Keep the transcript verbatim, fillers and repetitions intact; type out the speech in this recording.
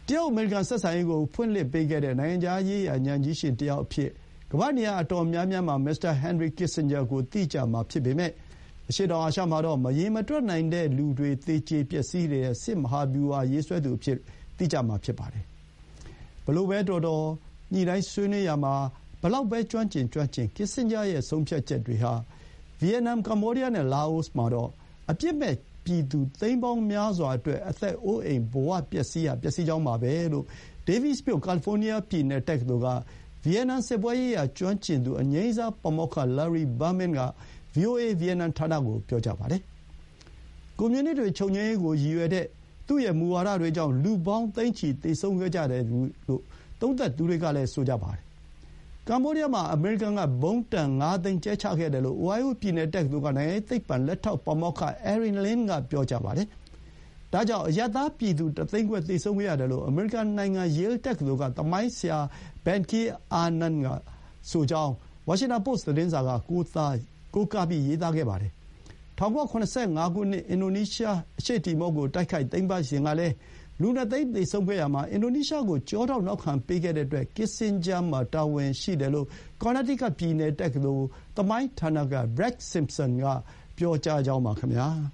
တရုတ်အမေရိကန်ဆက်ဆံရေးကိုဖွင့်လှစ်ပေးခဲ့တဲ့နိုင်ငံခြားရေးရာဉာဏ်ကြီးရှင်တယောက်အဖြစ်ကမ္ဘာ့နေရာအတော်များများမှာမစ္စတာဟင်နရီကစ်ဆင်ဂျာကိုသိကြမှာဖြစ်ပေမဲ့အရှေ့တောင်အာရှမှာတော့မရေမတွက်နိုင်တဲ့လူတွေသေကျေပျက်စီးနေတဲ့စစ်မဟာဗျူဟာရေးဆွဲသူအဖြစ်သိကြမှာဖြစ်ပါတယ်ဘလို့ပဲတော်တော်ညှိနှိုင်းဆွေးနွေးရမှာဘလောက်ပဲကျွမ်းကျင်ကျွမ်းကျင်ကစ်ဆင်ဂျာရဲ့ဆုံးဖြတ်ချက်တွေဟာဗီယက်နမ်ကမ္ဘောဒီးယားနဲ့လာအိုမှာတော့အပြစ်မဲ့ပြည်သူသိန်းပေါင်းများစွာအတွက်အသက်အိုးအိမ်ဘဝပျက်စီးရပျက်စီးကြောင်းပါပဲလို့ဒေးဗစ်မြို့ကယ်လီဖိုးနီးယားပြည်နယ်တက္ကသိုလ်ကဗီယက်နမ်စစ်ပွဲရေးရာကျွမ်းကျင်သူအငြိမ်းစားပါမောက္ခလာရီဘာမင်က ဗွီအိုအေ ဗီယက်နမ်ဌာနကိုပြောကြပါတယ်။ကွန်မြူနစ်တွေချုပ်ငြိမ်းရေးကိုရည်ရွယ်တဲ့သူ့ရဲ့မူဝါဒတွေကြောင့်လူပေါင်းသိန်းချီသေဆုံးခဲ့ကြတယ်လို့သုံးသပ်သူတွေကလည်းဆိုကြပါတယ်။ကမ္ဘောဒီးယားမှာအမေရိကန်ကဘုံးတန်ငါးသိန်းကျဲချခဲ့တယ်လို့အိုဟိုင်းယိုပြည်နယ်တက္ကသိုလ်ကနိုင်ငံရေးသိပ္ပံလက်ထောက်ပါမောက္ခအဲရင်လင်းကပြောကြပါတယ်။ဒါကြောင့်အရပ်သားပြည်သူတသိန်းခွဲသေဆုံးခဲ့ရတယ်လို့အမေရိကန်နိုင်ငံယေးလ်တက္ကသိုလ်ကသမိုင်းဆရာဘန်ကီအာနန်ကဆိုကြောင်းဝါရှင်တန်ပို့စ်သတင်းစာကကိုးသားကိုးကားပြီးရေးသားခဲ့ပါတယ်။၁၉၇၅ ခုနှစ်အင်ဒိုနီးရှားအရှေ့တီမောကိုတိုက်ခိုက်သိမ်းပိုက်စဉ်ကလည်းလူနှစ်သိန်းသေဆုံးခဲ့ရမှာအင်ဒိုနီးရှားကိုကျောထောက်နောက်ခံပေးခဲ့တဲ့အတွက်ကစ်ဆင်ဂျာမှာတာဝန်ရှိတယ်လို့ကော်နတီကတ်ပြည်နယ်တက္ကသိုလ်သမိုင်းဌာနက ဘရက်ဆင်ဆန်ကပြောကြားကြောင်းပါခင်ဗျာ။